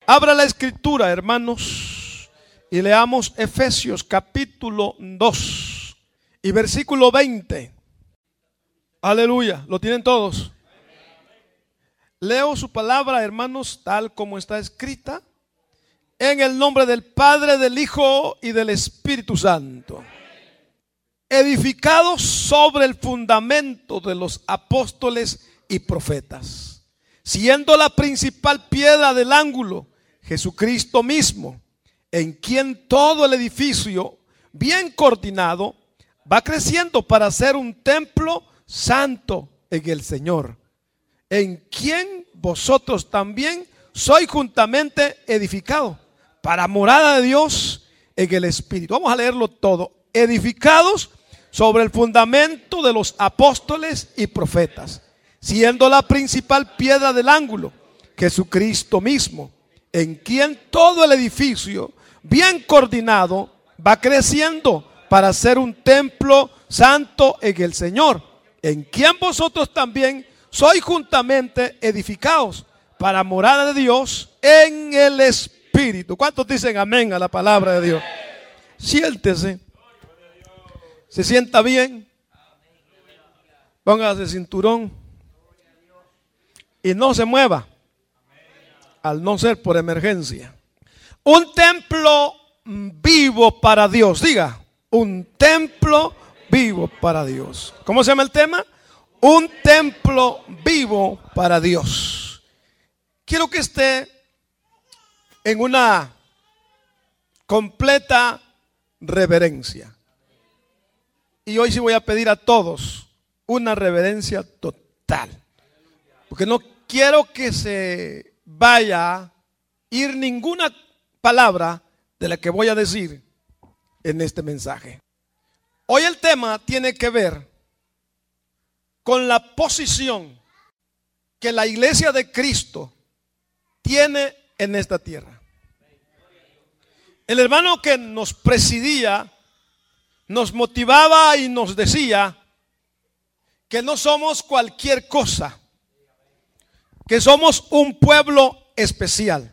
Abra la escritura, hermanos, y leamos Efesios capítulo 2 y versículo 20. Aleluya, ¿lo tienen todos? Leo su palabra, hermanos, tal como está escrita, en el nombre del Padre, del Hijo y del Espíritu Santo. Edificados sobre el fundamento de los apóstoles y profetas, siendo la principal piedra del ángulo Jesucristo mismo, en quien todo el edificio, bien coordinado, va creciendo para ser un templo santo en el Señor, en quien vosotros también sois juntamente edificados para morada de Dios en el Espíritu. Vamos a leerlo todo. Edificados sobre el fundamento de los apóstoles y profetas, siendo la principal piedra del ángulo Jesucristo mismo, en quien todo el edificio, bien coordinado, va creciendo para ser un templo santo en el Señor, en quien vosotros también sois juntamente edificados para morada de Dios en el Espíritu. ¿Cuántos dicen amén a la palabra de Dios? Siéntese. ¿Se sienta bien? Póngase cinturón y no se mueva, al no ser por emergencia. Un templo vivo para Dios. Diga, un templo vivo para Dios. ¿Cómo se llama el tema? Un templo vivo para Dios. Quiero que esté en una completa reverencia. Y hoy sí voy a pedir a todos una reverencia total, porque no quiero que se vaya a ir ninguna palabra de la que voy a decir en este mensaje. Hoy el tema tiene que ver con la posición que la iglesia de Cristo tiene en esta tierra. El hermano que nos presidía nos motivaba y nos decía que no somos cualquier cosa, que somos un pueblo especial.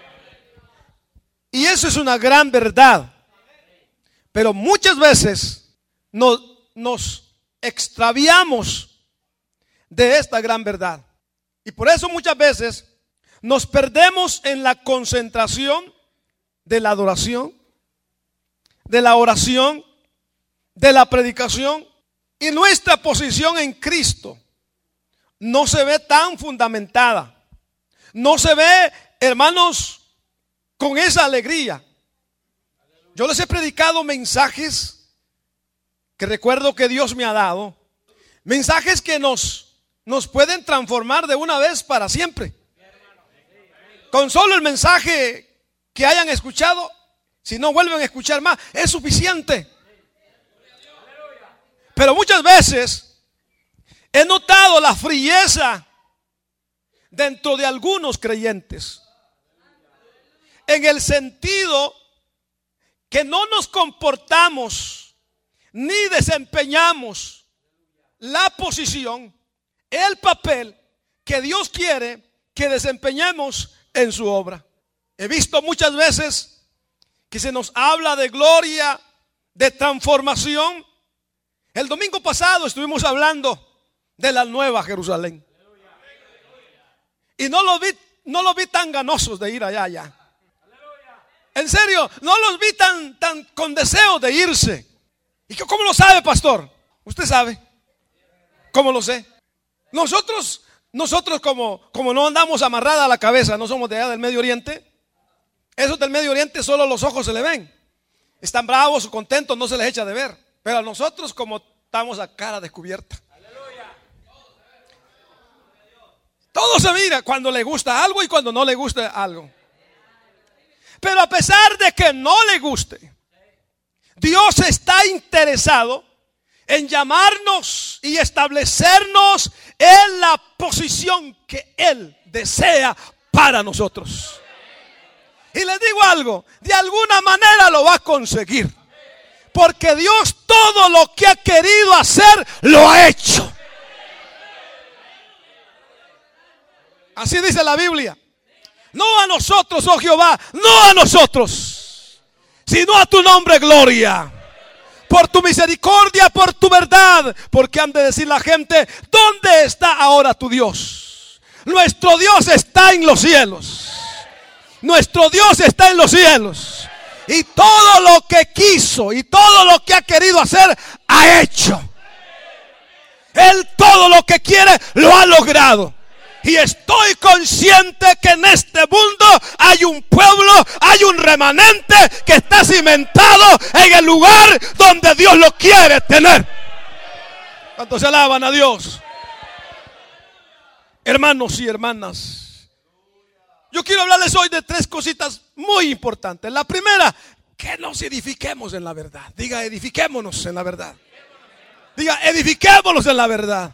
Y eso es una gran verdad. Pero muchas veces nos extraviamos de esta gran verdad. Y por eso muchas veces nos perdemos en la concentración de la adoración, de la oración, de la predicación, y nuestra posición en Cristo no se ve tan fundamentada. No se ve, hermanos, con esa alegría. Yo les he predicado mensajes que recuerdo que Dios me ha dado, mensajes que nos pueden transformar de una vez para siempre. Con solo el mensaje que hayan escuchado, si no vuelven a escuchar más, es suficiente. Pero muchas veces he notado la frieza dentro de algunos creyentes, en el sentido que no nos comportamos ni desempeñamos la posición, el papel que Dios quiere que desempeñemos en su obra. He visto muchas veces que se nos habla de gloria, de transformación. El domingo pasado estuvimos hablando de la nueva Jerusalén. Y no los vi tan ganosos de ir allá. En serio, no los vi tan con deseo de irse. ¿Y cómo lo sabe, pastor? Usted sabe. ¿Cómo lo sé? Nosotros como no andamos amarrada a la cabeza, no somos de allá del Medio Oriente. Esos del Medio Oriente solo los ojos se le ven. Están bravos o contentos, no se les echa de ver. Pero a nosotros como estamos a cara descubierta. Todo se mira cuando le gusta algo y cuando no le gusta algo. Pero a pesar de que no le guste, Dios está interesado en llamarnos y establecernos en la posición que Él desea para nosotros. Y les digo algo, de alguna manera lo va a conseguir. Porque Dios todo lo que ha querido hacer, lo ha hecho. Así dice la Biblia. No a nosotros, oh Jehová, no a nosotros, sino a tu nombre gloria. Por tu misericordia, por tu verdad. Porque han de decir la gente: ¿dónde está ahora tu Dios? Nuestro Dios está en los cielos. Nuestro Dios está en los cielos. Y todo lo que quiso y todo lo que ha querido hacer, ha hecho. Él todo lo que quiere, lo ha logrado. Y estoy consciente que en este mundo hay un pueblo, hay un remanente que está cimentado en el lugar donde Dios lo quiere tener. ¿Cuántos se alaban a Dios? Hermanos y hermanas, yo quiero hablarles hoy de 3 cositas muy importantes. La primera, que nos edifiquemos en la verdad. Diga, edifiquémonos en la verdad. Diga, edifiquémonos en la verdad.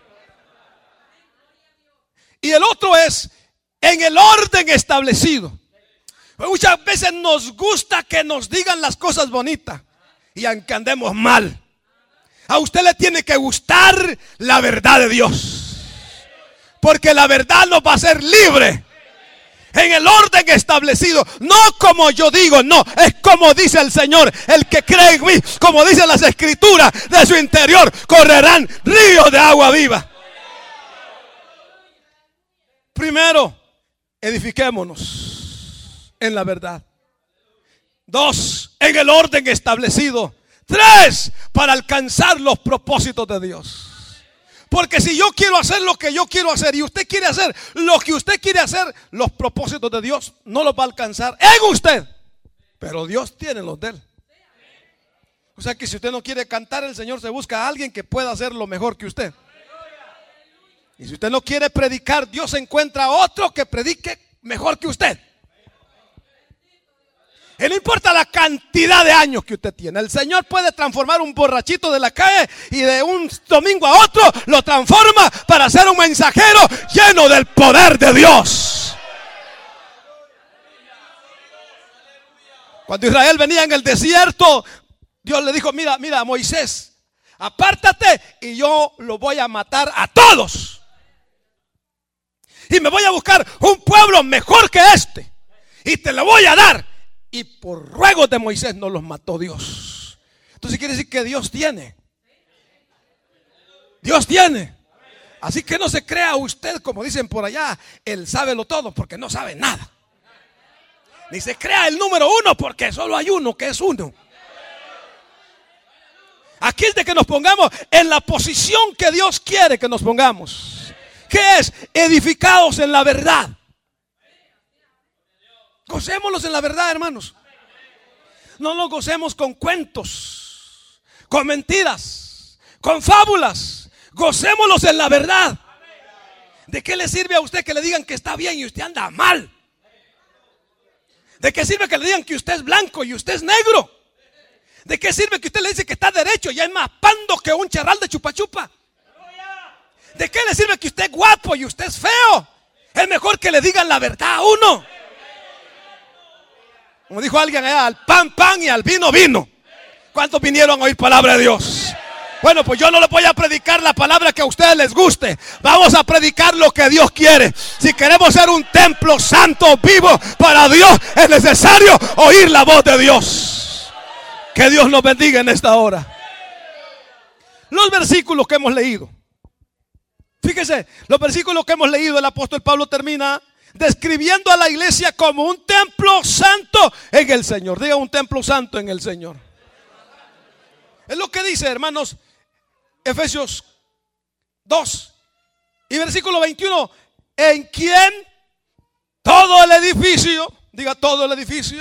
Y el otro es en el orden establecido. Muchas veces nos gusta que nos digan las cosas bonitas, y aunque andemos mal, a usted le tiene que gustar la verdad de Dios, porque la verdad nos va a hacer libre. En el orden establecido, no como yo digo, no, es como dice el Señor. El que cree en mí, como dicen las escrituras, de su interior correrán ríos de agua viva. Primero, edifiquémonos en la verdad. 2, en el orden establecido. 3, para alcanzar los propósitos de Dios. Porque si yo quiero hacer lo que yo quiero hacer y usted quiere hacer lo que usted quiere hacer, los propósitos de Dios no los va a alcanzar en usted. Pero Dios tiene los de él. O sea que si usted no quiere cantar, el Señor se busca a alguien que pueda hacerlo mejor que usted. Y si usted no quiere predicar, Dios encuentra a otro que predique mejor que usted. Y no importa la cantidad de años que usted tiene, el Señor puede transformar un borrachito de la calle y de un domingo a otro lo transforma para ser un mensajero lleno del poder de Dios. Cuando Israel venía en el desierto, Dios le dijo: mira, Moisés, apártate y yo lo voy a matar a todos. Y me voy a buscar un pueblo mejor que este, y te lo voy a dar. Y por ruegos de Moisés no los mató Dios. Entonces quiere decir que Dios tiene. Dios tiene. Así que no se crea usted, como dicen por allá, el sábelo todo, porque no sabe nada. Ni se crea el número 1, porque solo hay uno que es uno. Aquí es de que nos pongamos en la posición que Dios quiere que nos pongamos. ¿Qué es? Edificados en la verdad. Gocémonos en la verdad, hermanos. No nos gocemos con cuentos, con mentiras, con fábulas. Gocémonos en la verdad. ¿De qué le sirve a usted que le digan que está bien y usted anda mal? ¿De qué sirve que le digan que usted es blanco y usted es negro? ¿De qué sirve que usted le dice que está derecho y es más pando que un charral de chupa chupa? ¿De qué le sirve que usted es guapo y usted es feo? Es mejor que le digan la verdad a uno. Como dijo alguien allá: al pan, pan, y al vino, vino. ¿Cuántos vinieron a oír palabra de Dios? Bueno, pues yo no les voy a predicar la palabra que a ustedes les guste. Vamos a predicar lo que Dios quiere. Si queremos ser un templo santo, vivo para Dios, es necesario oír la voz de Dios. Que Dios nos bendiga en esta hora. Los versículos que hemos leído. Fíjese, los versículos que hemos leído, el apóstol Pablo termina describiendo a la iglesia como un templo santo en el Señor. Diga: un templo santo en el Señor. Es lo que dice, hermanos, Efesios 2 y versículo 21. En quien todo el edificio, diga todo el edificio,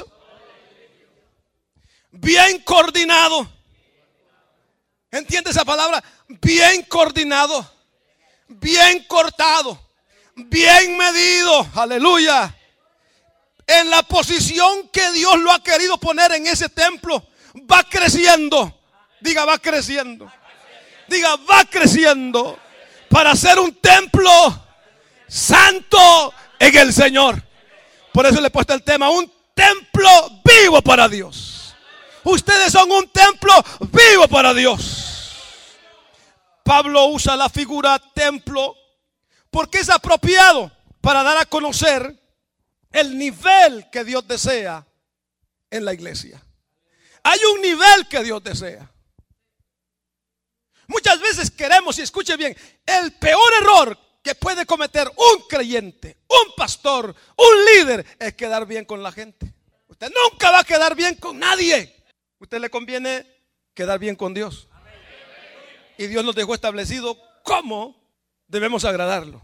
bien coordinado. ¿Entiende esa palabra? Bien coordinado, bien cortado, bien medido, aleluya, en la posición que Dios lo ha querido poner en ese templo, va creciendo. Diga: va creciendo. Diga: va creciendo para ser un templo santo en el Señor. Por eso le he puesto el tema: un templo vivo para Dios. Ustedes son un templo vivo para Dios. Pablo usa la figura templo porque es apropiado para dar a conocer el nivel que Dios desea en la iglesia. Hay un nivel que Dios desea. Muchas veces queremos, y escuche bien, el peor error que puede cometer un creyente, un pastor, un líder, es quedar bien con la gente. Usted nunca va a quedar bien con nadie. A usted le conviene quedar bien con Dios. Y Dios nos dejó establecido cómo debemos agradarlo.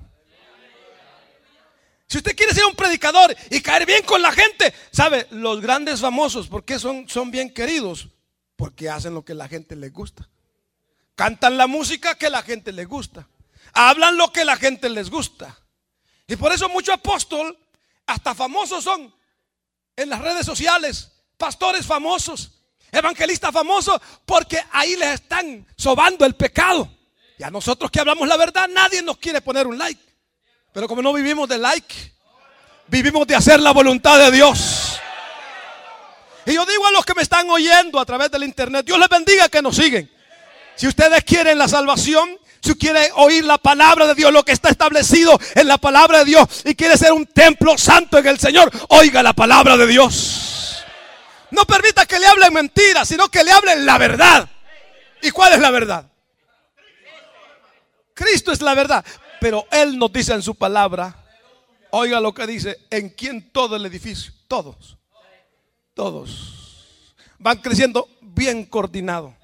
Si usted quiere ser un predicador y caer bien con la gente, ¿sabe? Los grandes famosos, ¿por qué son bien queridos? Porque hacen lo que a la gente les gusta. Cantan la música que a la gente les gusta. Hablan lo que a la gente les gusta. Y por eso muchos apóstoles, hasta famosos son en las redes sociales, pastores famosos, evangelistas famosos, porque ahí les están sobando el pecado. Y a nosotros que hablamos la verdad, nadie nos quiere poner un like. Pero como no vivimos de like, vivimos de hacer la voluntad de Dios. Y yo digo a los que me están oyendo a través del internet, Dios les bendiga que nos siguen. Si ustedes quieren la salvación, si quieren oír la palabra de Dios, lo que está establecido en la palabra de Dios, y quiere ser un templo santo en el Señor, oiga la palabra de Dios. No permita que le hablen mentiras, sino que le hablen la verdad. ¿Y cuál es la verdad? Cristo es la verdad. Pero Él nos dice en su palabra, oiga lo que dice, en quien todo el edificio, todos van creciendo bien coordinado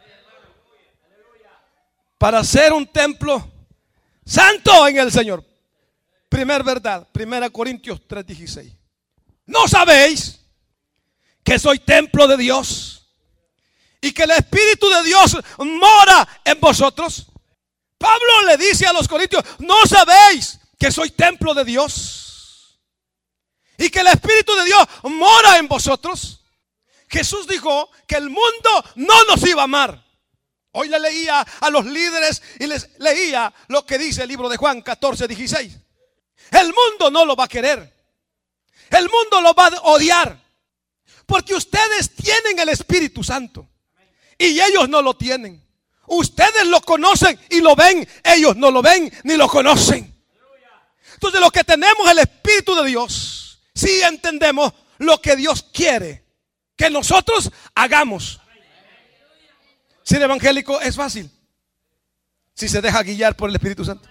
para ser un templo santo en el Señor. Primer verdad, 1 Corintios 3:16. ¿No sabéis que soy templo de Dios y que el Espíritu de Dios mora en vosotros? Pablo le dice a los corintios, ¿no sabéis que soy templo de Dios y que el Espíritu de Dios mora en vosotros? Jesús dijo que el mundo no nos iba a amar. Hoy le leía a los líderes y les leía lo que dice el libro de Juan 14:16. El mundo no lo va a querer. El mundo lo va a odiar. Porque ustedes tienen el Espíritu Santo y ellos no lo tienen. Ustedes lo conocen y lo ven, ellos no lo ven ni lo conocen. Entonces los que tenemos el Espíritu de Dios, sí entendemos lo que Dios quiere que nosotros hagamos. Ser evangélico es fácil si se deja guiar por el Espíritu Santo.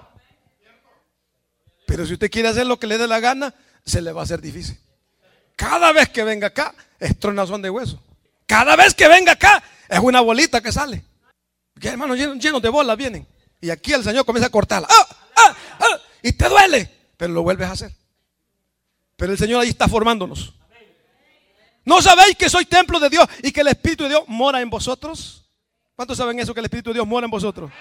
Pero si usted quiere hacer lo que le dé la gana, se le va a hacer difícil. Cada vez que venga acá es tronazón de hueso. Cada vez que venga acá es una bolita que sale. Que hermanos llenos de bolas vienen. Y aquí el Señor comienza a cortarla. Y te duele, pero lo vuelves a hacer. Pero el Señor ahí está formándonos. ¿No sabéis que soy templo de Dios y que el Espíritu de Dios mora en vosotros? ¿Cuántos saben eso, que el Espíritu de Dios mora en vosotros?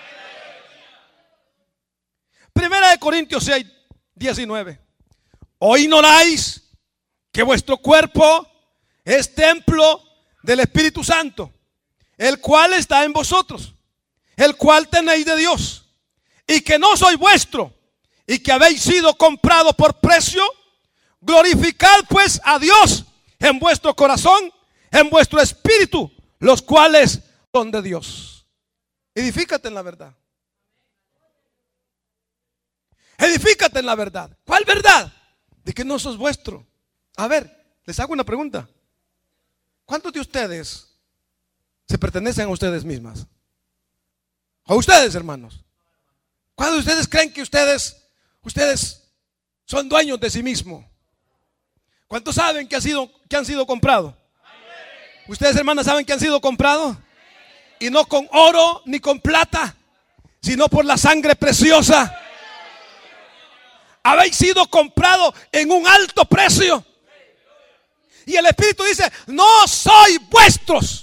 1 Corintios 6:19. ¿O ignoráis que vuestro cuerpo es templo del Espíritu Santo, el cual está en vosotros, el cual tenéis de Dios, y que no soy vuestro, y que habéis sido comprado por precio? Glorificad pues a Dios en vuestro corazón, en vuestro espíritu, los cuales son de Dios. Edifícate en la verdad. Edifícate en la verdad. ¿Cuál verdad? De que no sos vuestro. A ver, les hago una pregunta. ¿Cuántos de ustedes se pertenecen a ustedes mismas? A ustedes, hermanos. ¿Cuántos de ustedes creen que ustedes son dueños de sí mismos? ¿Cuántos saben que han sido comprados? Ustedes, hermanas, saben que han sido comprados. Y no con oro ni con plata, sino por la sangre preciosa. Habéis sido comprados en un alto precio. Y el Espíritu dice, no soy vuestros.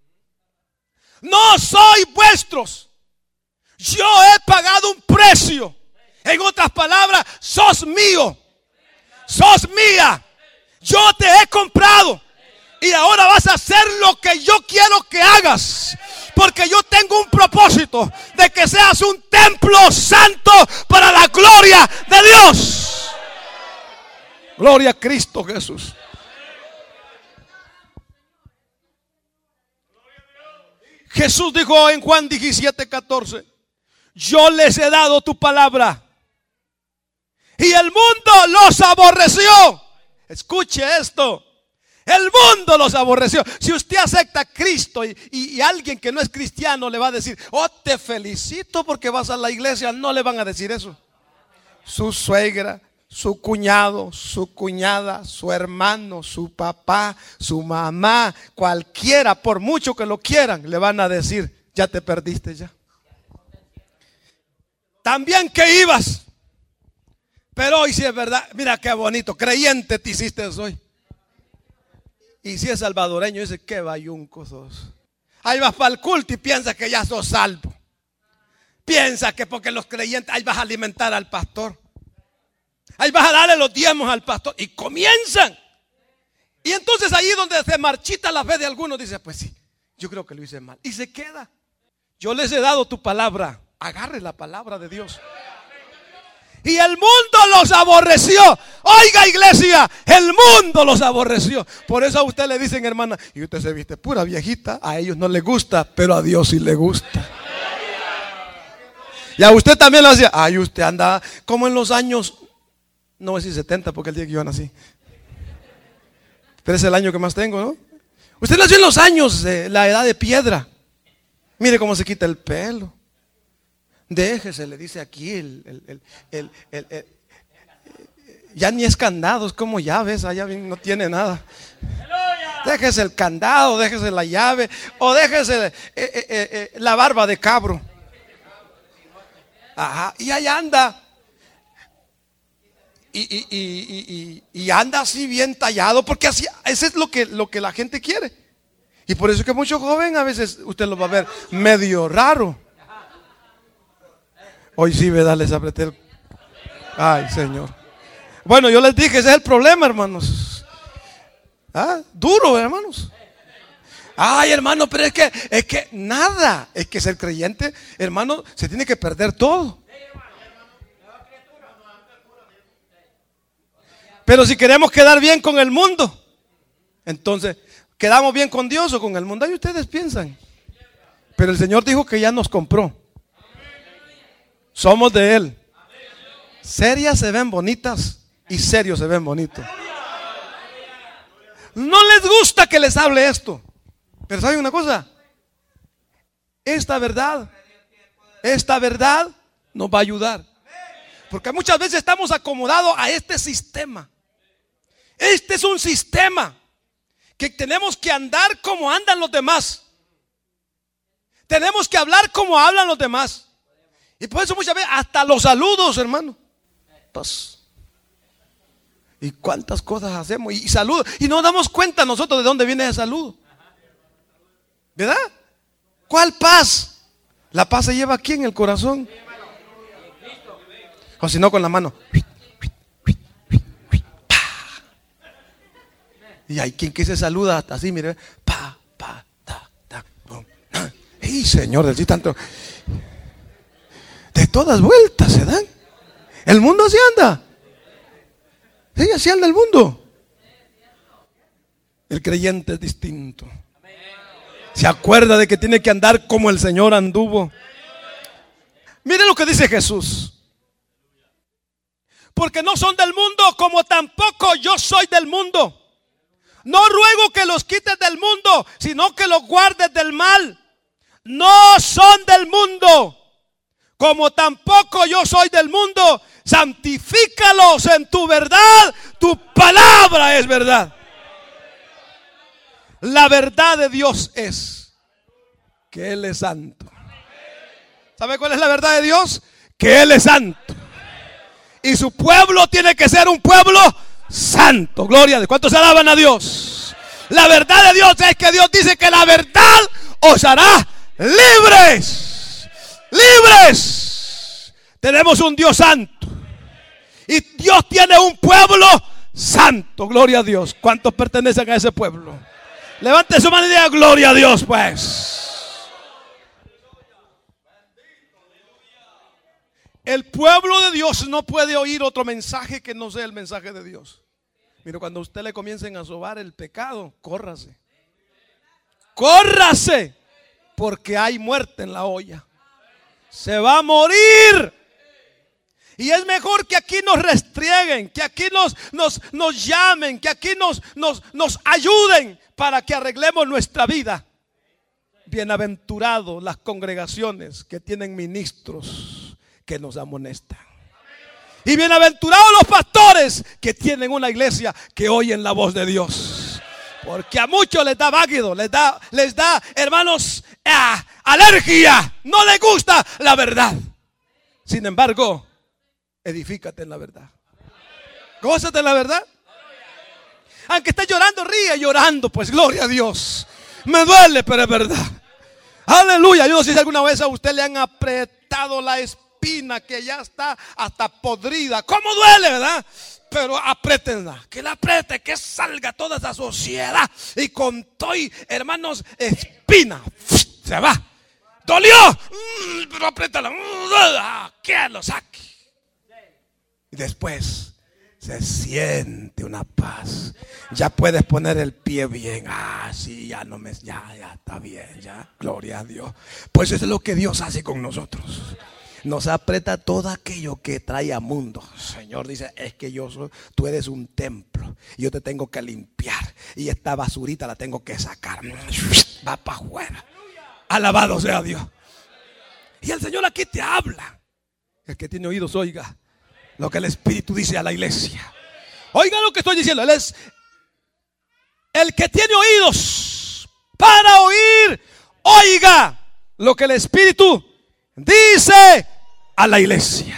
No soy vuestros. Yo he pagado un precio. En otras palabras, sos mío. Sos mía. Yo te he comprado. Y ahora vas a hacer lo que yo quiero que hagas. Porque yo tengo un propósito de que seas un templo santo para la gloria de Dios. Gloria a Cristo Jesús. Jesús dijo en Juan 17:14, yo les he dado tu palabra y el mundo los aborreció Escuche esto. El mundo los aborreció. Si usted acepta a Cristo y alguien que no es cristiano le va a decir, oh, te felicito porque vas a la iglesia, no le van a decir eso. Su suegra, su cuñado, su cuñada, su hermano, su papá, su mamá, cualquiera, por mucho que lo quieran, le van a decir, ya te perdiste ya. También que ibas, pero hoy sí es verdad, mira qué bonito, creyente te hiciste hoy. Y si es salvadoreño, dice, qué bayunco sos. Ahí vas para el culto y piensas que ya sos salvo. Piensa que porque los creyentes, ahí vas a alimentar al pastor. Ahí vas a darle los diezmos al pastor. Y comienzan. Y entonces ahí donde se marchita la fe de algunos, dice, pues sí, yo creo que lo hice mal. Y se queda. Yo les he dado tu palabra. Agarre la palabra de Dios. Y el mundo los aborreció. Oiga, iglesia, el mundo los aborreció. Por eso a usted le dicen, hermana, y usted se viste pura viejita. A ellos no les gusta, pero a Dios sí le gusta. Y a usted también lo hacía. Ay, usted anda como en los años, no voy a decir 70 porque el día que yo nací, pero es el año que más tengo, ¿no? Usted nació en los años de la edad de piedra. Mire cómo se quita el pelo. Déjese, le dice aquí ya ni es candado, es como llaves, allá no tiene nada. Déjese el candado, déjese la llave, o déjese la barba de cabro. Ajá, y ahí anda. Y anda así bien tallado, porque así, eso es lo que la gente quiere. Y por eso es que muchos jóvenes a veces usted lo va a ver medio raro. Hoy sí, ¿verdad? Les apreté el... Ay, Señor. Bueno, yo les dije, ese es el problema, hermanos. Duro, hermanos. Ay, hermano, pero es que nada. Es que ser creyente, hermano, se tiene que perder todo. Pero si queremos quedar bien con el mundo, entonces, ¿quedamos bien con Dios o con el mundo? Ahí ustedes piensan. Pero el Señor dijo que ya nos compró. Somos de Él. Serias se ven bonitas y serios se ven bonitos. No les gusta que les hable esto. Pero ¿saben una cosa? Esta verdad nos va a ayudar. Porque muchas veces estamos acomodados a este sistema. Este es un sistema que tenemos que andar como andan los demás. Tenemos que hablar como hablan los demás. Y por eso muchas veces hasta los saludos, hermano. Pues, y cuántas cosas hacemos y saludos. Y no nos damos cuenta nosotros de dónde viene ese saludo. ¿Verdad? ¿Cuál paz? La paz se lleva aquí en el corazón. O si no, con la mano. Y hay quien que se saluda hasta así, mire. Pa, pa, ta, ta. ¡Ey, Señor! Decís tanto. De todas vueltas se dan. El mundo así anda. Sí, así anda el mundo. El creyente es distinto. Se acuerda de que tiene que andar como el Señor anduvo. Mire lo que dice Jesús. Porque no son del mundo, como tampoco yo soy del mundo. No ruego que los quites del mundo, sino que los guardes del mal. No son del mundo, como tampoco yo soy del mundo. Santifícalos en tu verdad. Tu palabra es verdad. La verdad de Dios es que Él es santo. ¿Sabe cuál es la verdad de Dios? Que Él es santo. Y su pueblo tiene que ser un pueblo santo. Gloria a Dios. ¿Cuántos alaban a Dios? La verdad de Dios es que Dios dice que la verdad os hará libres. Libres. Tenemos un Dios santo. Y Dios tiene un pueblo santo. Gloria a Dios. ¿Cuántos pertenecen a ese pueblo? Levante su mano y diga gloria a Dios, pues. El pueblo de Dios no puede oír otro mensaje que no sea el mensaje de Dios. Mire, cuando a usted le comiencen a sobar el pecado, córrase. Córrase, porque hay muerte en la olla. Se va a morir. Y es mejor que aquí nos restrieguen, que aquí nos llamen, que aquí nos ayuden para que arreglemos nuestra vida. Bienaventurados las congregaciones que tienen ministros que nos amonestan. Y bienaventurados los pastores que tienen una iglesia que oyen la voz de Dios. Porque a muchos les da váguido, les da, hermanos, alergia. No les gusta la verdad. Sin embargo, edifícate en la verdad. Gózate en la verdad. Aunque estés llorando, ríe llorando, pues gloria a Dios. Me duele, pero es verdad. Aleluya. Yo no sé si alguna vez a usted le han apretado la espina que ya está hasta podrida. ¿Cómo duele, verdad? Pero apriétenla, que la apriete, que salga toda esa suciedad. Y con todo, hermanos, espina, se va. ¿Dolió? Pero apriétala, que lo saque. Y después se siente una paz. Ya puedes poner el pie bien. Sí, ya está bien, ya. Gloria a Dios. Pues eso es lo que Dios hace con nosotros. Nos aprieta todo aquello que trae a mundo. Señor dice, es que tú eres un templo. Y yo te tengo que limpiar. Y esta basurita la tengo que sacar. Va para afuera. Alabado sea Dios. Y el Señor aquí te habla. El que tiene oídos, oiga lo que el Espíritu dice a la iglesia. Oiga lo que estoy diciendo. Él es el que tiene oídos para oír. Oiga lo que el Espíritu dice a la iglesia.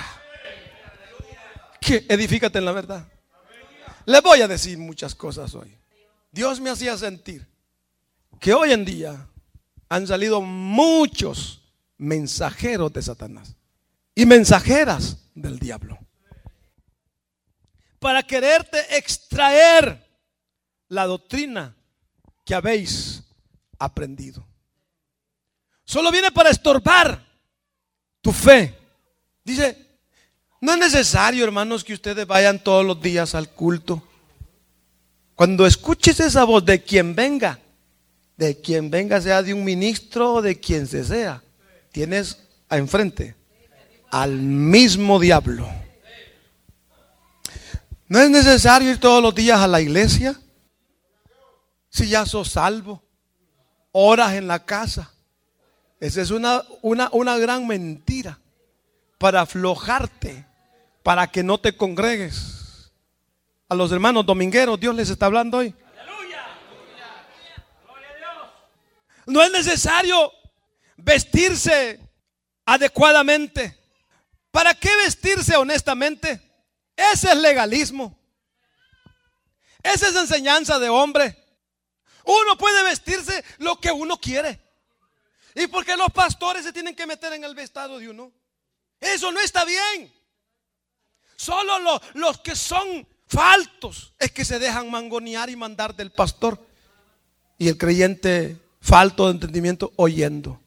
Que edifícate en la verdad. Le voy a decir muchas cosas hoy. Dios me hacía sentir que hoy en día han salido muchos mensajeros de Satanás y mensajeras del diablo para quererte extraer la doctrina que habéis aprendido. Solo viene para estorbar tu fe. Dice, no es necesario, hermanos, que ustedes vayan todos los días al culto. Cuando escuches esa voz de quien venga, sea de un ministro o de quien sea, tienes enfrente al mismo diablo. No es necesario ir todos los días a la iglesia. Si ya sos salvo, oras en la casa. Esa es una gran mentira para aflojarte, para que no te congregues. A los hermanos domingueros, Dios les está hablando hoy. No es necesario vestirse adecuadamente. ¿Para qué vestirse honestamente? Ese es legalismo. Esa es enseñanza de hombre. Uno puede vestirse lo que uno quiere. ¿Y por qué los pastores se tienen que meter en el vestido de uno? Eso no está bien. Solo los que son faltos es que se dejan mangonear y mandar del pastor. Y el creyente falto de entendimiento oyendo.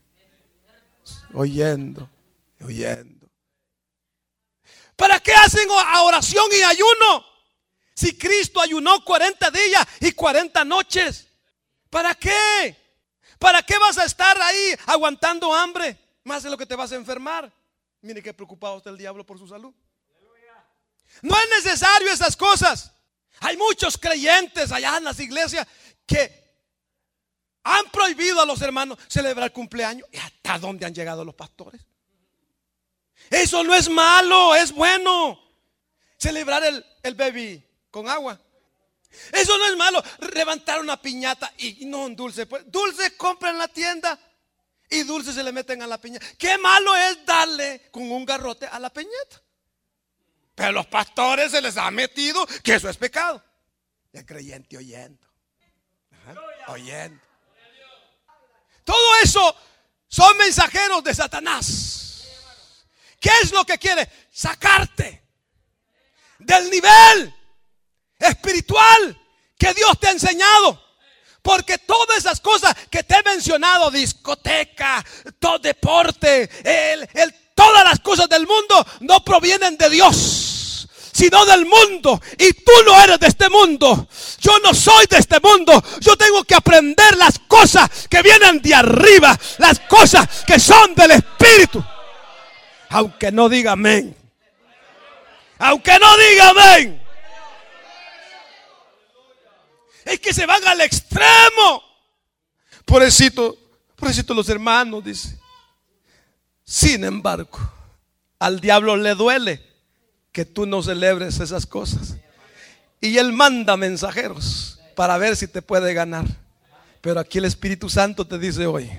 ¿Para qué hacen oración y ayuno? Si Cristo ayunó 40 días y 40 noches. ¿Para qué? ¿Para qué vas a estar ahí aguantando hambre? Más de lo que te vas a enfermar. Mire qué preocupado está el diablo por su salud. No es necesario esas cosas. Hay muchos creyentes allá en las iglesias que han prohibido a los hermanos celebrar cumpleaños. ¿Y hasta dónde han llegado los pastores? Eso no es malo, es bueno. Celebrar el baby con agua. Eso no es malo. Levantar una piñata y no un dulce. Pues dulce compra en la tienda y dulce se le meten a la piñata. Qué malo es darle con un garrote a la piñata. Pero a los pastores se les ha metido que eso es pecado. Y el creyente oyendo. Oyendo. Todo eso son mensajeros de Satanás. ¿Qué es lo que quiere? Sacarte del nivel espiritual que Dios te ha enseñado. Porque todas esas cosas que te he mencionado, discoteca, todo deporte, todas las cosas del mundo no provienen de Dios, sino del mundo. Y tú no eres de este mundo. Yo no soy de este mundo. Yo tengo que aprender las cosas que vienen de arriba, las cosas que son del Espíritu. Aunque no diga amén. Aunque no diga amén. Es que se van al extremo. Pobrecito los hermanos, dice. Sin embargo, al diablo le duele que tú no celebres esas cosas. Y él manda mensajeros para ver si te puede ganar. Pero aquí el Espíritu Santo te dice hoy: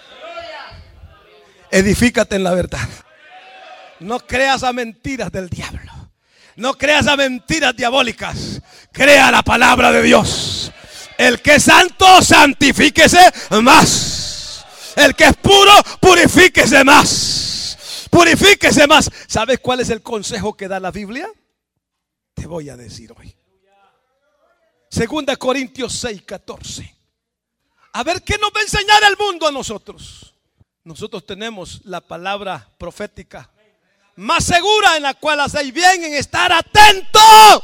edifícate en la verdad. No creas a mentiras del diablo. No creas a mentiras diabólicas. Crea la palabra de Dios. El que es santo, santifíquese más. El que es puro, purifíquese más. Purifíquese más. ¿Sabes cuál es el consejo que da la Biblia? Te voy a decir hoy. 2 Corintios 6:14. A ver qué nos va a enseñar el mundo a nosotros. Nosotros tenemos la palabra profética más segura, en la cual hacéis bien en estar atento.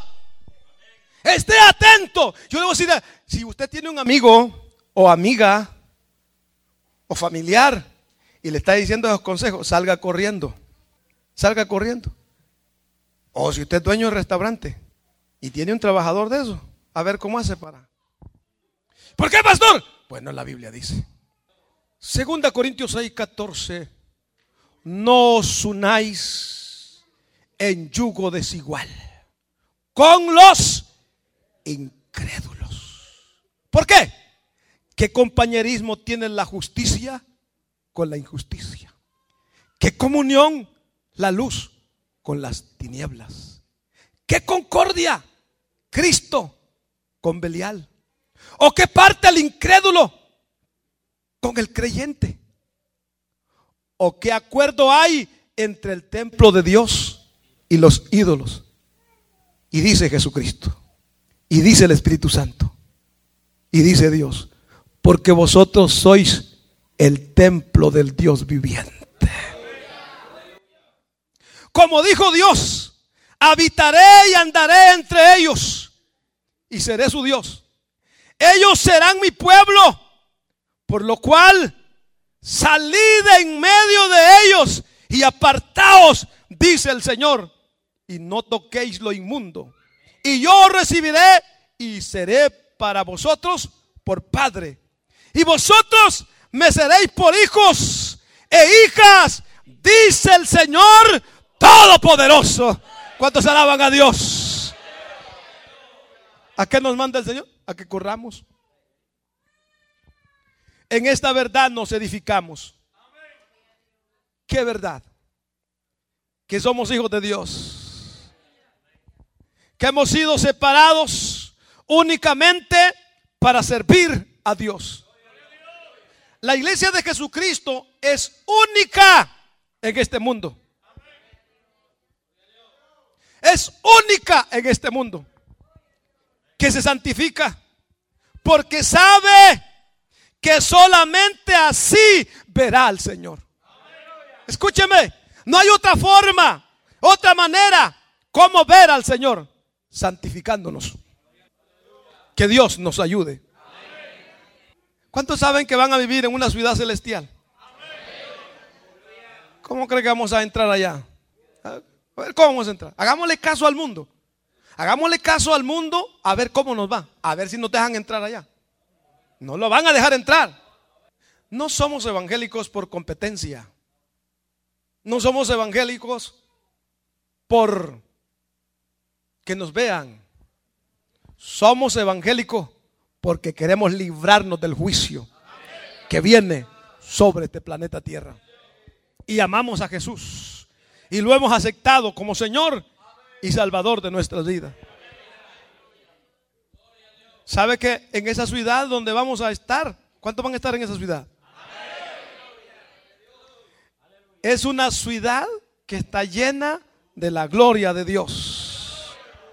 Esté atento. Yo le voy a decir, si usted tiene un amigo o amiga o familiar y le está diciendo esos consejos, salga corriendo. Salga corriendo. O si usted es dueño del restaurante y tiene un trabajador de eso, a ver cómo hace para. ¿Por qué, pastor? Bueno, la Biblia dice, 2 Corintios 6:14, no os unáis en yugo desigual con los incrédulos. ¿Por qué? ¿Qué compañerismo tiene la justicia con la injusticia? ¿Qué comunión la luz con las tinieblas? ¿Qué concordia Cristo con Belial? ¿O qué parte el incrédulo con el creyente? ¿O qué acuerdo hay entre el templo de Dios y los ídolos? Y dice Jesucristo, y dice el Espíritu Santo, y dice Dios, porque vosotros sois el templo del Dios viviente. Como dijo Dios, habitaré y andaré entre ellos y seré su Dios. Ellos serán mi pueblo, por lo cual salid en medio de ellos y apartaos, dice el Señor, y no toquéis lo inmundo. Y yo os recibiré y seré para vosotros por padre. Y vosotros me seréis por hijos e hijas, dice el Señor Todopoderoso. ¿Cuántos alaban a Dios? ¿A qué nos manda el Señor? A que corramos. En esta verdad nos edificamos. ¿Qué verdad? Que somos hijos de Dios, que hemos sido separados únicamente para servir a Dios. La iglesia de Jesucristo es única en este mundo. Es única en este mundo, que se santifica porque sabe que solamente así verá al Señor. Escúcheme, no hay otra forma, otra manera como ver al Señor, santificándonos. Que Dios nos ayude. ¿Cuántos saben que van a vivir en una ciudad celestial? ¿Cómo creen que vamos a entrar allá? A ver, ¿cómo vamos a entrar? Hagámosle caso al mundo. Hagámosle caso al mundo a ver cómo nos va. A ver si nos dejan entrar allá. No lo van a dejar entrar. No somos evangélicos por competencia. No somos evangélicos por que nos vean. Somos evangélicos porque queremos librarnos del juicio que viene sobre este planeta Tierra. Y amamos a Jesús y lo hemos aceptado como Señor y Salvador de nuestras vidas. ¿Sabe que en esa ciudad donde vamos a estar, cuántos van a estar en esa ciudad? Es una ciudad que está llena de la gloria de Dios.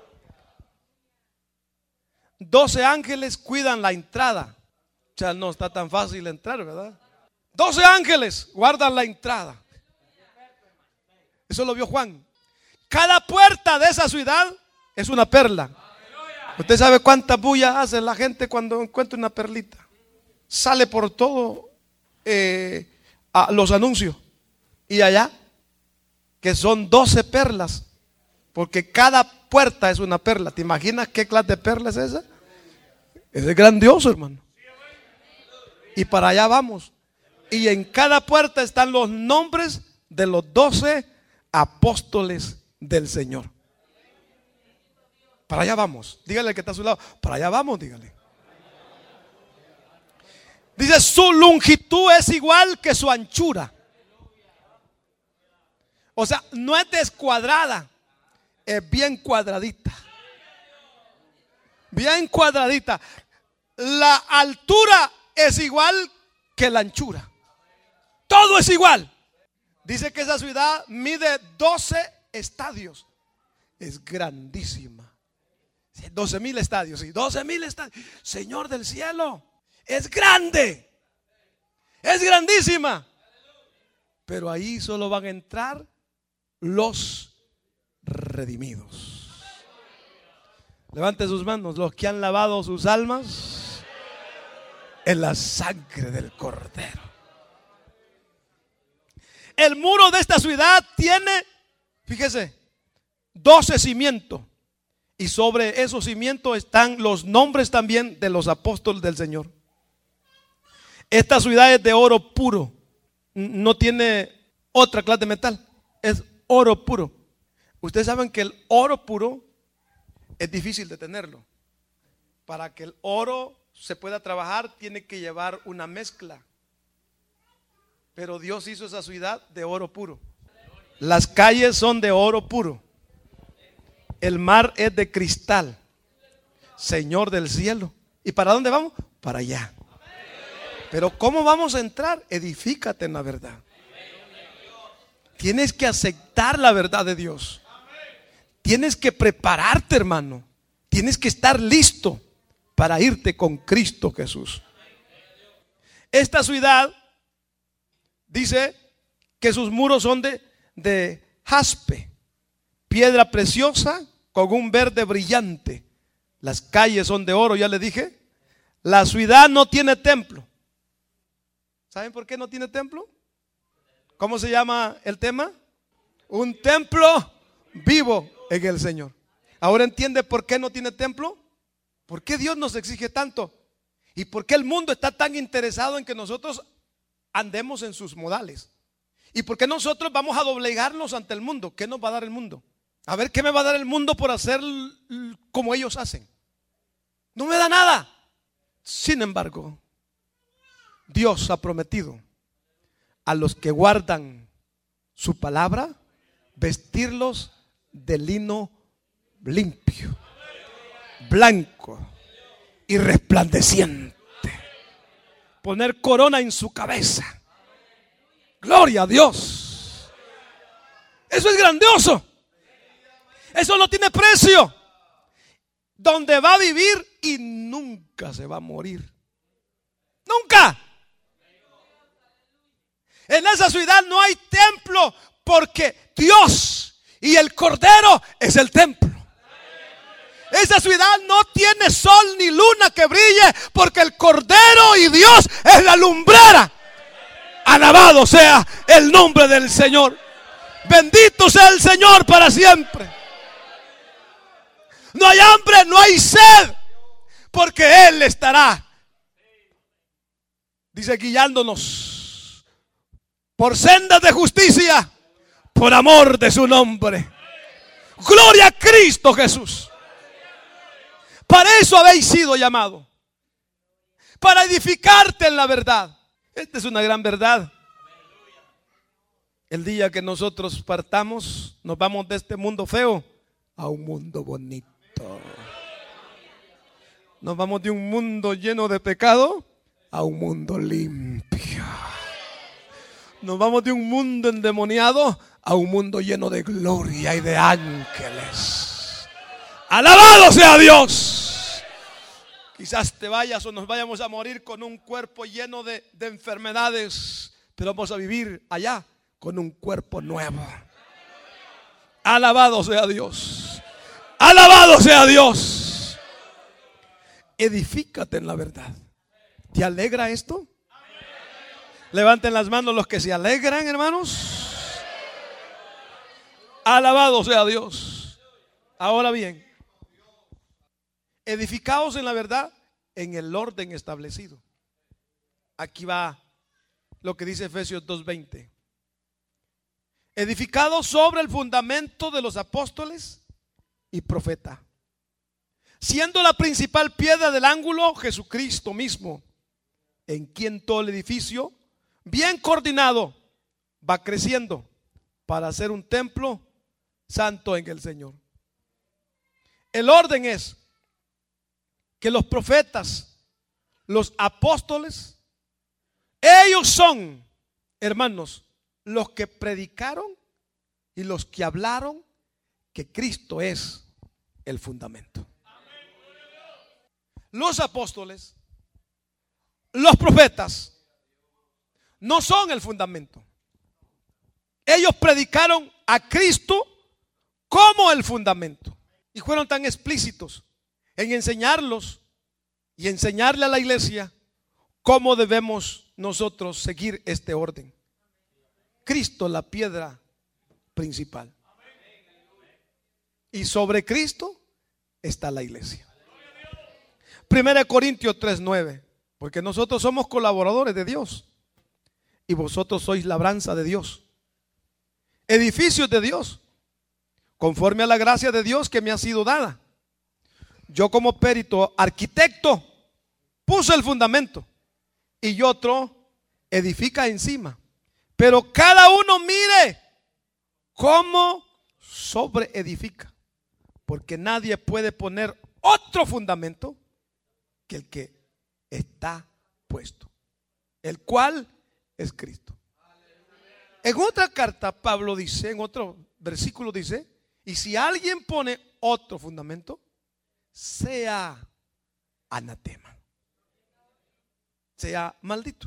12 ángeles cuidan la entrada. O sea, no está tan fácil entrar, ¿verdad? 12 ángeles guardan la entrada. Eso lo vio Juan. Cada puerta de esa ciudad es una perla. ¿Usted sabe cuánta bulla hace la gente cuando encuentra una perlita? Sale por todo a los anuncios. Y allá, que son 12 perlas, Porque cada puerta es una perla. ¿Te imaginas qué clase de perla es esa? Es grandioso, hermano. Y para allá vamos. Y en cada puerta están los nombres de los 12 apóstoles del Señor. Para allá vamos. Dígale al que está a su lado. Para allá vamos, dígale. Dice, su longitud es igual que su anchura. O sea, no es descuadrada, es bien cuadradita. Bien cuadradita. La altura es igual que la anchura. Todo es igual. Dice que esa ciudad mide 12 estadios. Es grandísima. 12,000 estadios, sí, 12,000 estadios. Señor del cielo, es grande. Es grandísima. Pero ahí solo van a entrar los redimidos. Levante sus manos, los que han lavado sus almas en la sangre del Cordero. El muro de esta ciudad tiene, fíjese, 12 cimientos. Y sobre esos cimientos están los nombres también de los apóstoles del Señor. Esta ciudad es de oro puro. No tiene otra clase de metal. Es oro puro. Ustedes saben que el oro puro es difícil de tenerlo. Para que el oro se pueda trabajar tiene que llevar una mezcla. Pero Dios hizo esa ciudad de oro puro. Las calles son de oro puro. El mar es de cristal. Señor del cielo. ¿Y para dónde vamos? Para allá. Pero ¿cómo vamos a entrar? Edifícate en la verdad. Tienes que aceptar la verdad de Dios. Tienes que prepararte, hermano. Tienes que estar listo para irte con Cristo Jesús. Esta ciudad dice que sus muros son de jaspe, piedra preciosa con un verde brillante. Las calles son de oro, ya le dije. La ciudad no tiene templo. ¿Saben por qué no tiene templo? ¿Cómo se llama el tema? Un templo vivo en el Señor. Ahora entiende por qué no tiene templo. ¿Por qué Dios nos exige tanto? ¿Y por qué el mundo está tan interesado en que nosotros andemos en sus modales? ¿Y por qué nosotros vamos a doblegarnos ante el mundo? ¿Qué nos va a dar el mundo? A ver, ¿qué me va a dar el mundo por hacer como ellos hacen? No me da nada. Sin embargo, Dios ha prometido a los que guardan su palabra vestirlos de lino limpio, blanco y resplandeciente, poner corona en su cabeza. Gloria a Dios. Eso es grandioso. Eso no tiene precio. Donde va a vivir y nunca se va a morir. Nunca. En esa ciudad no hay templo porque Dios y el Cordero es el templo. Esa ciudad no tiene sol ni luna que brille porque el Cordero y Dios es la lumbrera. Alabado sea el nombre del Señor. Bendito sea el Señor para siempre. No hay hambre, no hay sed, porque Él estará, dice, guiándonos por sendas de justicia, por amor de su nombre. Gloria a Cristo Jesús. Para eso habéis sido llamados, para edificarte en la verdad. Esta es una gran verdad. El día que nosotros partamos, nos vamos de este mundo feo a un mundo bonito. Nos vamos de un mundo lleno de pecado a un mundo limpio. Nos vamos de un mundo endemoniado a un mundo lleno de gloria y de ángeles. Alabado sea Dios. Quizás te vayas o nos vayamos a morir con un cuerpo lleno de enfermedades, pero vamos a vivir allá con un cuerpo nuevo. Alabado sea Dios. Alabado sea Dios. Edifícate en la verdad. ¿Te alegra esto? Levanten las manos los que se alegran, hermanos. Alabado sea Dios. Ahora bien, edificaos en la verdad en el orden establecido. Aquí va lo que dice Efesios 2:20. Edificados sobre el fundamento de los apóstoles y profeta, siendo la principal piedra del ángulo Jesucristo mismo, en quien todo el edificio, bien coordinado, va creciendo para ser un templo santo en el Señor. El orden es que los profetas, los apóstoles, ellos son, hermanos, los que predicaron y los que hablaron que Cristo es el fundamento. Los apóstoles, los profetas, no son el fundamento. Ellos predicaron a Cristo como el fundamento. Y fueron tan explícitos en enseñarlos y enseñarle a la iglesia cómo debemos nosotros seguir este orden. Cristo, la piedra principal. Y sobre Cristo está la iglesia. 1 Corintios 3:9. Porque nosotros somos colaboradores de Dios y vosotros sois labranza de Dios, edificios de Dios, conforme a la gracia de Dios que me ha sido dada. Yo como perito arquitecto puse el fundamento y otro edifica encima. Pero cada uno mire cómo sobre edifica, porque nadie puede poner otro fundamento que el que está puesto, el cual es Cristo. En otra carta Pablo dice, en otro versículo dice, y si alguien pone otro fundamento, sea anatema, sea maldito.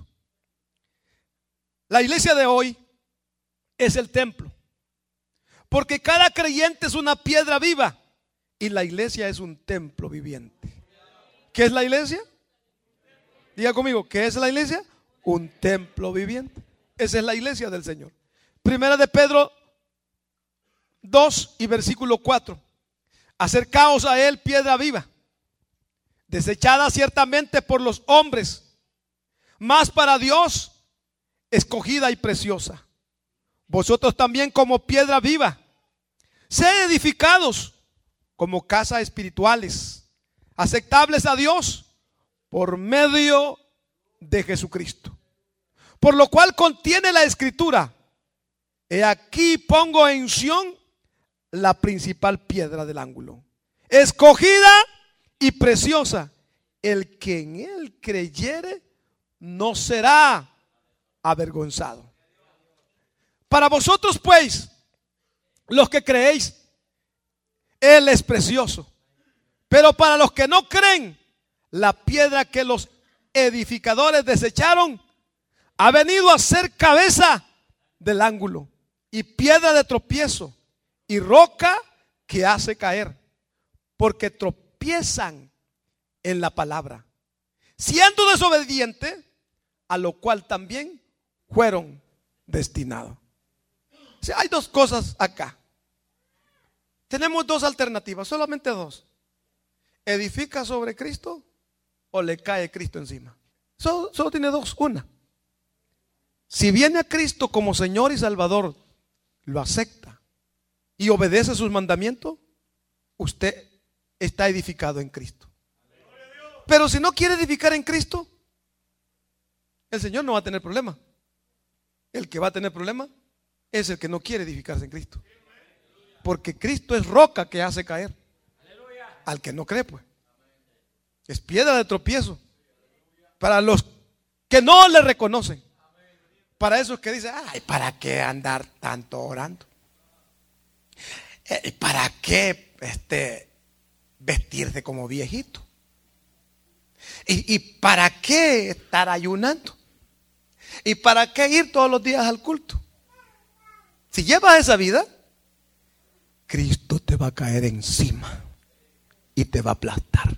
La iglesia de hoy es el templo, porque cada creyente es una piedra viva y la iglesia es un templo viviente. ¿Qué es la iglesia? Diga conmigo, ¿qué es la iglesia? Un templo viviente. Esa es la iglesia del Señor. Primera de Pedro 2 y versículo 4. Acercaos a él, piedra viva, desechada ciertamente por los hombres, mas para Dios escogida y preciosa. Vosotros también como piedra viva, sed edificados como casas espirituales, aceptables a Dios por medio de Jesucristo. Por lo cual contiene la escritura: he aquí pongo en Sión la principal piedra del ángulo, escogida y preciosa. El que en él creyere no será avergonzado. Para vosotros pues, los que creéis, él es precioso. Pero para los que no creen, la piedra que los edificadores desecharon ha venido a ser cabeza del ángulo y piedra de tropiezo y roca que hace caer, porque tropiezan en la palabra, siendo desobediente, a lo cual también fueron destinados. O sea, hay dos cosas acá. Tenemos dos alternativas, solamente dos. ¿Edifica sobre Cristo o le cae Cristo encima? Solo tiene dos. Una, si viene a Cristo como Señor y Salvador, lo acepta y obedece sus mandamientos, usted está edificado en Cristo. Pero si no quiere edificar en Cristo, el Señor no va a tener problema. El que va a tener problema es el que no quiere edificarse en Cristo, porque Cristo es roca que hace caer al que no cree, pues. Es piedra de tropiezo para los que no le reconocen. Para esos que dicen, ay, ¿para qué andar tanto orando? ¿Para qué vestirse como viejito? ¿Y para qué estar ayunando? ¿Y para qué ir todos los días al culto? Si llevas esa vida, Cristo te va a caer encima y te va a aplastar.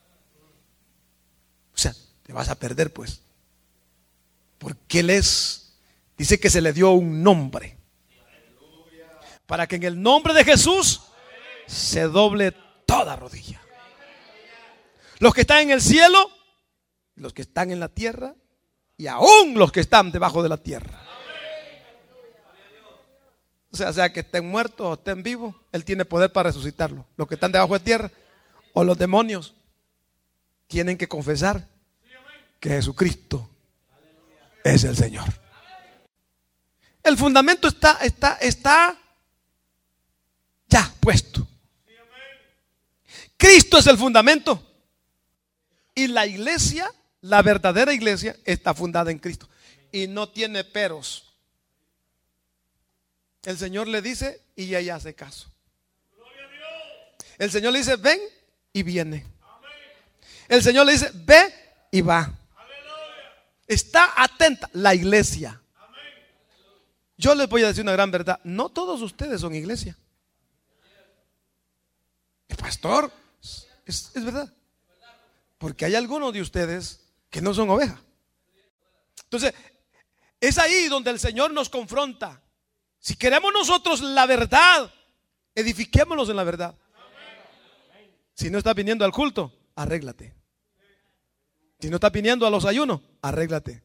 O sea, te vas a perder, pues. Porque Él dice que se le dio un nombre, para que en el nombre de Jesús se doble toda rodilla. Los que están en el cielo, los que están en la tierra y aún los que están debajo de la tierra. O sea que estén muertos o estén vivos, Él tiene poder para resucitarlos. Los que están debajo de tierra o los demonios tienen que confesar que Jesucristo es el Señor. El fundamento está ya puesto. Cristo es el fundamento. Y la iglesia, la verdadera iglesia, está fundada en Cristo. Y no tiene peros. El Señor le dice y ella hace caso. El Señor le dice ven y viene. El Señor le dice ve y va. Está atenta la iglesia. Yo les voy a decir una gran verdad. No todos ustedes son iglesia. El pastor, es verdad. Porque hay algunos de ustedes que no son ovejas. Entonces, es ahí donde el Señor nos confronta. Si queremos nosotros la verdad, edifiquémonos en la verdad. Si no estás viniendo al culto, arréglate. Si no estás viniendo a los ayunos, arréglate.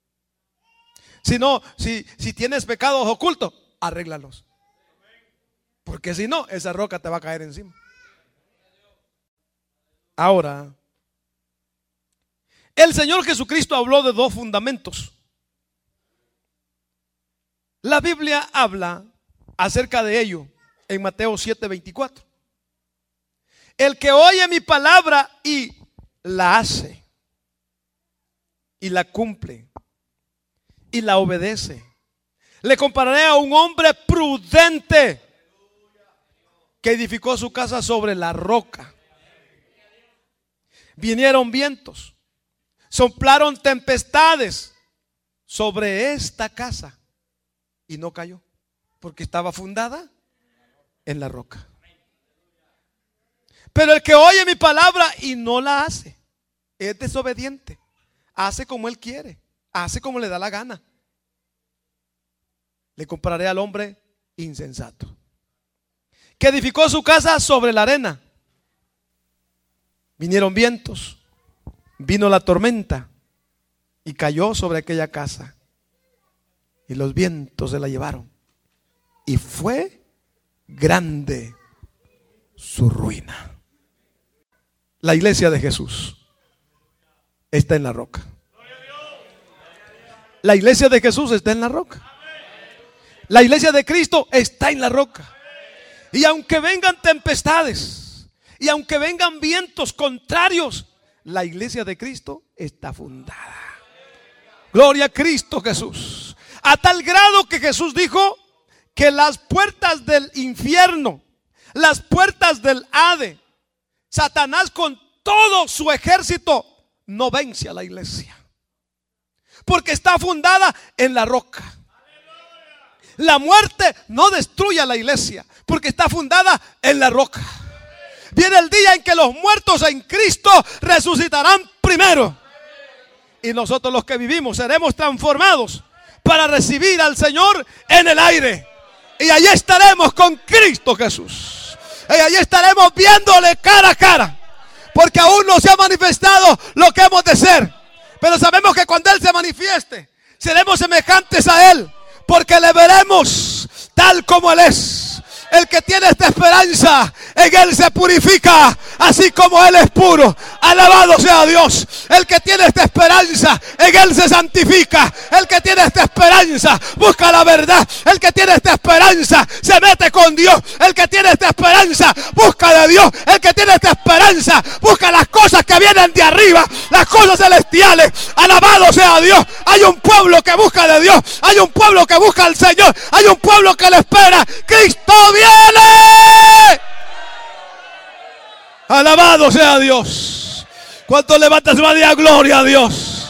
Si tienes pecados ocultos, arréglalos. Porque si no, esa roca te va a caer encima. Ahora, el Señor Jesucristo habló de dos fundamentos. La Biblia habla acerca de ello en Mateo 7:24. El que oye mi palabra y la hace, y la cumple, y la obedece, le compararé a un hombre prudente que edificó su casa sobre la roca. Vinieron vientos, soplaron tempestades sobre esta casa y no cayó, porque estaba fundada en la roca. Pero el que oye mi palabra y no la hace, es desobediente, hace como él quiere, hace como le da la gana. Le compararé al hombre insensato que edificó su casa sobre la arena. Vinieron vientos, vino la tormenta y cayó sobre aquella casa, y los vientos se la llevaron, y fue grande su ruina. La iglesia de Jesús está en la roca. La iglesia de Jesús está en la roca. La iglesia de Cristo está en la roca. Y aunque vengan tempestades, y aunque vengan vientos contrarios, la iglesia de Cristo está fundada. Gloria a Cristo Jesús. A tal grado que Jesús dijo que las puertas del infierno, las puertas del Hades, Satanás con todo su ejército no vence a la iglesia, porque está fundada en la roca. La muerte no destruye a la iglesia, porque está fundada en la roca. Viene el día en que los muertos en Cristo resucitarán primero, y nosotros los que vivimos seremos transformados para recibir al Señor en el aire. Y allí estaremos con Cristo Jesús. Y allí estaremos viéndole cara a cara, porque aún no se ha manifestado lo que hemos de ser. Pero sabemos que cuando Él se manifieste, seremos semejantes a Él, porque le veremos tal como Él es. El que tiene esta esperanza, en Él se purifica, así como Él es puro. Alabado sea Dios. El que tiene esta esperanza, en Él se santifica. El que tiene esta esperanza, busca la verdad. El que tiene esta esperanza, se mete con Dios. El que tiene esta esperanza, busca de Dios. El que tiene esta esperanza, busca las cosas que vienen de arriba, las cosas celestiales. Alabado sea Dios. Hay un pueblo que busca de Dios. Hay un pueblo que busca al Señor. Hay un pueblo que le espera. Cristo viene. Alabado sea Dios. ¿Cuánto levanta su mano y da gloria a Dios?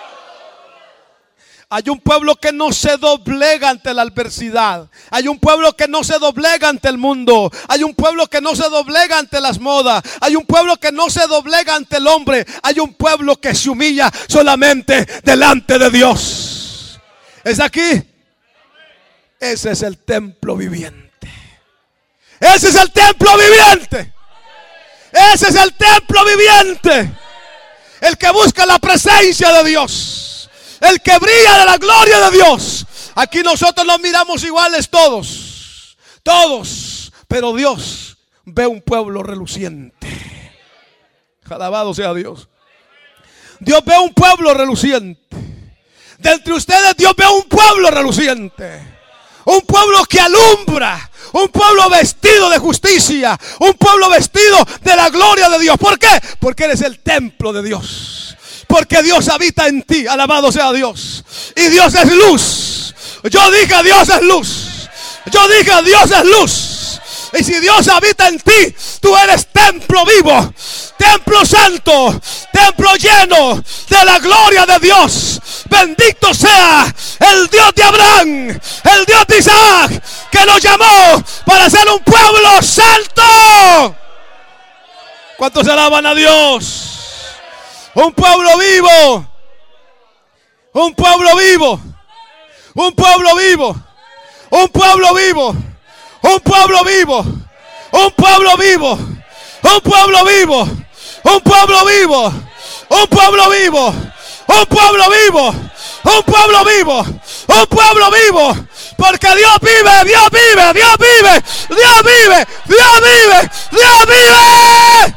Hay un pueblo que no se doblega ante la adversidad. Hay un pueblo que no se doblega ante el mundo. Hay un pueblo que no se doblega ante las modas. Hay un pueblo que no se doblega ante el hombre. Hay un pueblo que se humilla solamente delante de Dios. ¿Es aquí? Ese es el templo viviente. Ese es el templo viviente. Ese es el templo viviente. El que busca la presencia de Dios. El que brilla de la gloria de Dios. Aquí nosotros nos miramos iguales todos. Todos. Pero Dios ve un pueblo reluciente. Alabado sea Dios. Dios ve un pueblo reluciente. De entre ustedes Dios ve un pueblo reluciente. Un pueblo que alumbra. Un pueblo vestido de justicia. Un pueblo vestido de la gloria de Dios. ¿Por qué? Porque eres el templo de Dios. Porque Dios habita en ti. Alabado sea Dios. Y Dios es luz. Yo dije Dios es luz. Yo dije Dios es luz. Y si Dios habita en ti, tú eres templo vivo, templo santo, templo lleno de la gloria de Dios. Bendito sea el Dios de Abraham, el Dios de Isaac, que nos llamó para ser un pueblo santo. ¿Cuántos alaban a Dios? Un pueblo vivo. Un pueblo vivo. Un pueblo vivo. Un pueblo vivo. Un pueblo vivo. Un pueblo vivo. Un pueblo vivo. Un pueblo vivo. Un pueblo vivo. Un pueblo vivo. Un pueblo vivo. Un pueblo vivo. Porque Dios vive, Dios vive, Dios vive, Dios vive, Dios vive, Dios vive.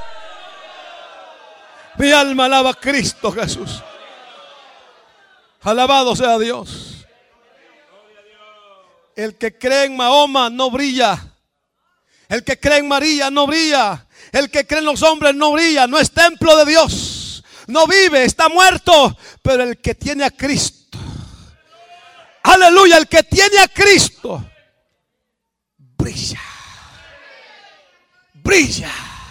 Mi alma alaba a Cristo Jesús. Alabado sea Dios. El que cree en Mahoma no brilla. El que cree en María no brilla. El que cree en los hombres no brilla. No es templo de Dios. No vive, está muerto. Pero el que tiene a Cristo, aleluya, el que tiene a Cristo brilla. Brilla.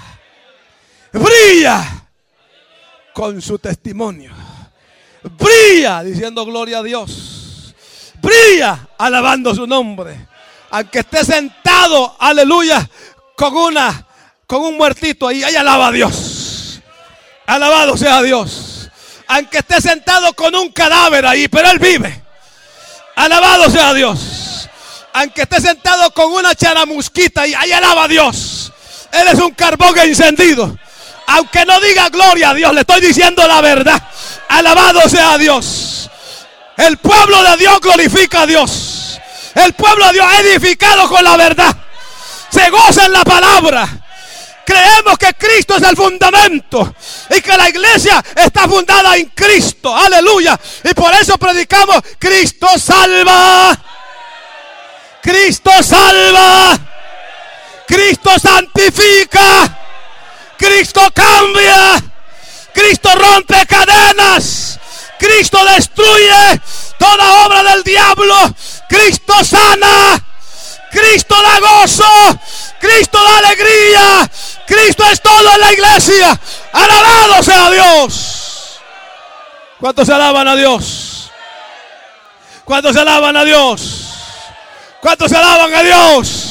Brilla con su testimonio. Brilla diciendo gloria a Dios. Brilla alabando su nombre. Aunque esté sentado, aleluya, con un muertito ahí alaba a Dios. Alabado sea Dios. Aunque esté sentado con un cadáver ahí, pero él vive. Alabado sea Dios. Aunque esté sentado con una charamusquita y ahí alaba a Dios. Él es un carbón encendido. Aunque no diga gloria a Dios, le estoy diciendo la verdad. Alabado sea Dios. El pueblo de Dios glorifica a Dios. El pueblo de Dios edificado con la verdad. Se goza en la palabra. Creemos que Cristo es el fundamento y que la iglesia está fundada en Cristo. Aleluya. Y por eso predicamos: Cristo salva. Cristo salva. Cristo santifica. Cristo cambia. Cristo rompe cadenas. Cristo destruye toda obra del diablo. Cristo sana. Cristo da gozo. Cristo da alegría. Cristo es todo en la iglesia. Alabado sea Dios. ¿Cuántos se alaban a Dios? ¿Cuántos se alaban a Dios? ¿Cuántos se alaban a Dios?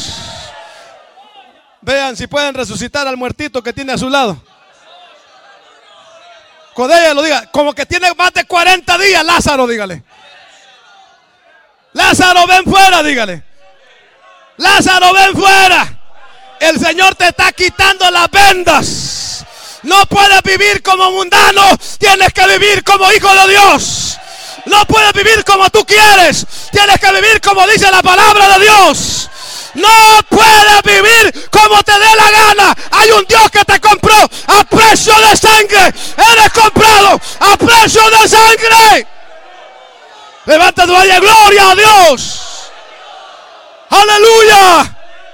Vean si pueden resucitar al muertito que tiene a su lado. Codella lo diga, como que tiene más de 40 días. Lázaro, dígale. Lázaro, ven fuera, dígale. Lázaro, ven fuera. El Señor te está quitando las vendas. No puedes vivir como mundano. Tienes que vivir como hijo de Dios. No puedes vivir como tú quieres. Tienes que vivir como dice la palabra de Dios. No puedes vivir como te dé la gana. Hay un Dios que te compró a precio de sangre. Eres comprado a precio de sangre. Levanta tu vaya, gloria a Dios. Aleluya.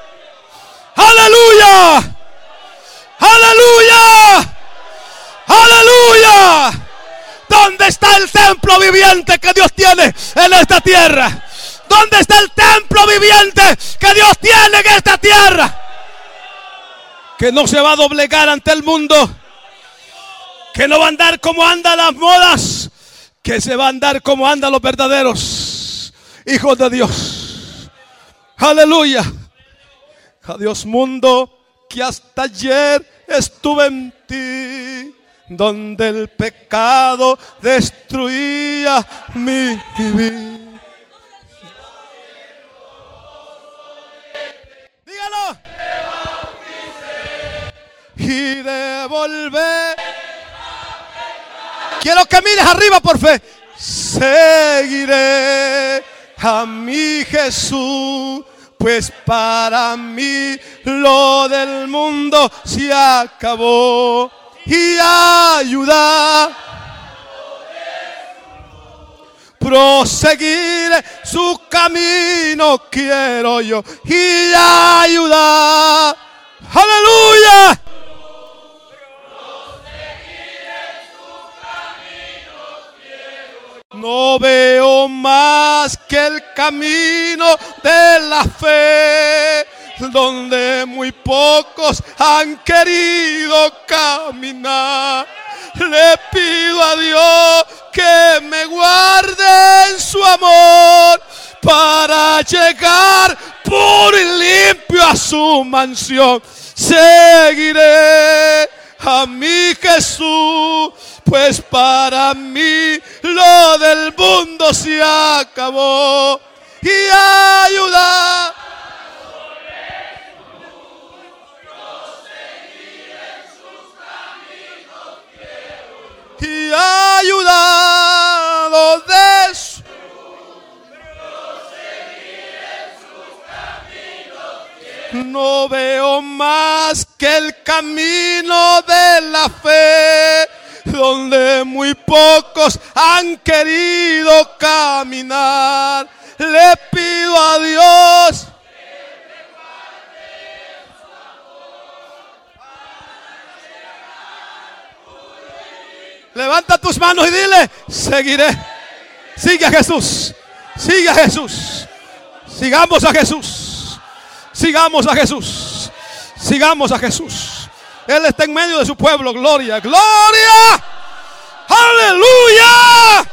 Aleluya. Aleluya. Aleluya. ¿Dónde está el templo viviente que Dios tiene en esta tierra? ¿Dónde está el templo viviente que Dios tiene en esta tierra? Que no se va a doblegar ante el mundo. Que no va a andar como andan las modas. Que se va a andar como andan los verdaderos hijos de Dios. Aleluya. Adiós mundo, que hasta ayer estuve en ti, donde el pecado destruía mi vivir. Dígalo. volver. Quiero que mires arriba por fe. Seguiré a mi Jesús, pues para mí lo del mundo se acabó. Y ayuda, proseguir su camino quiero yo. Y ayuda, aleluya. No veo más que el camino de la fe, donde muy pocos han querido caminar. Le pido a Dios que me guarde en su amor para llegar puro y limpio a su mansión. Seguiré a mi Jesús, pues para mí lo del mundo se acabó. Y ayuda, y ayudado de su, no veo más que el camino de la fe, donde muy pocos han querido caminar. Le pido a Dios levanta tus manos y dile: seguiré. Sigue a Jesús. Sigue a Jesús. Sigamos a Jesús. Sigamos a Jesús. Sigamos a Jesús. Él está en medio de su pueblo. Gloria, gloria. Aleluya.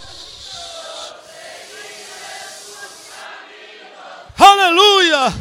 Aleluya.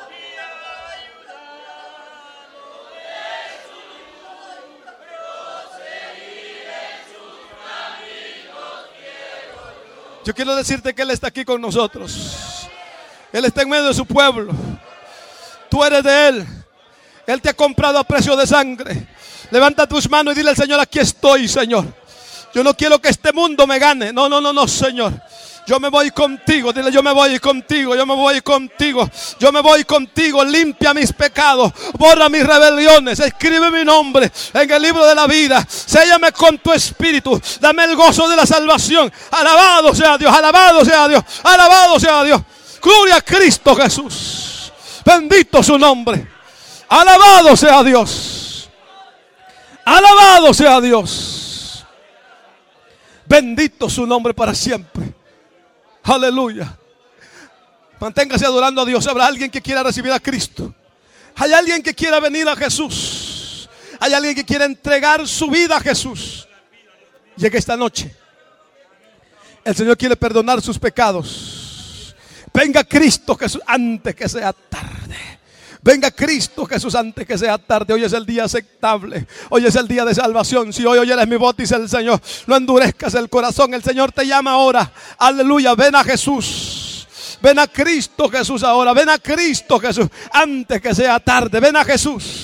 Yo quiero decirte que Él está aquí con nosotros. Él está en medio de su pueblo. Tú eres de Él. Él te ha comprado a precio de sangre. Levanta tus manos y dile al Señor: aquí estoy, Señor. Yo no quiero que este mundo me gane. No, Señor. Yo me voy contigo. Dile: yo me voy contigo. Yo me voy contigo. Yo me voy contigo. Limpia mis pecados. Borra mis rebeliones. Escribe mi nombre en el libro de la vida. Séllame con tu espíritu. Dame el gozo de la salvación. Alabado sea Dios. Alabado sea Dios. Alabado sea Dios. Gloria a Cristo Jesús. Bendito su nombre. Alabado sea Dios. Alabado sea Dios. Bendito su nombre para siempre. Aleluya. Manténgase adorando a Dios. Habrá alguien que quiera recibir a Cristo. Hay alguien que quiera venir a Jesús. Hay alguien que quiera entregar su vida a Jesús. Llega esta noche. El Señor quiere perdonar sus pecados. Venga Cristo Jesús antes que sea tarde. Venga Cristo Jesús antes que sea tarde. Hoy es el día aceptable. Hoy es el día de salvación. Si hoy oyeres mi voz, dice el Señor, no endurezcas el corazón. El Señor te llama ahora. Aleluya. Ven a Jesús. Ven a Cristo Jesús ahora. Ven a Cristo Jesús antes que sea tarde. Ven a Jesús.